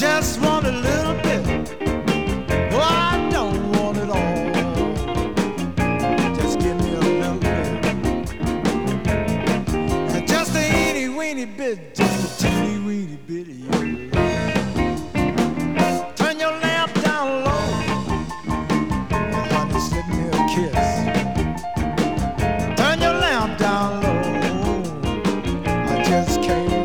just want a little bit. Oh, I don't want it all. Just give me a little bit. And just a teeny weeny bit, just a teeny weeny bit of you.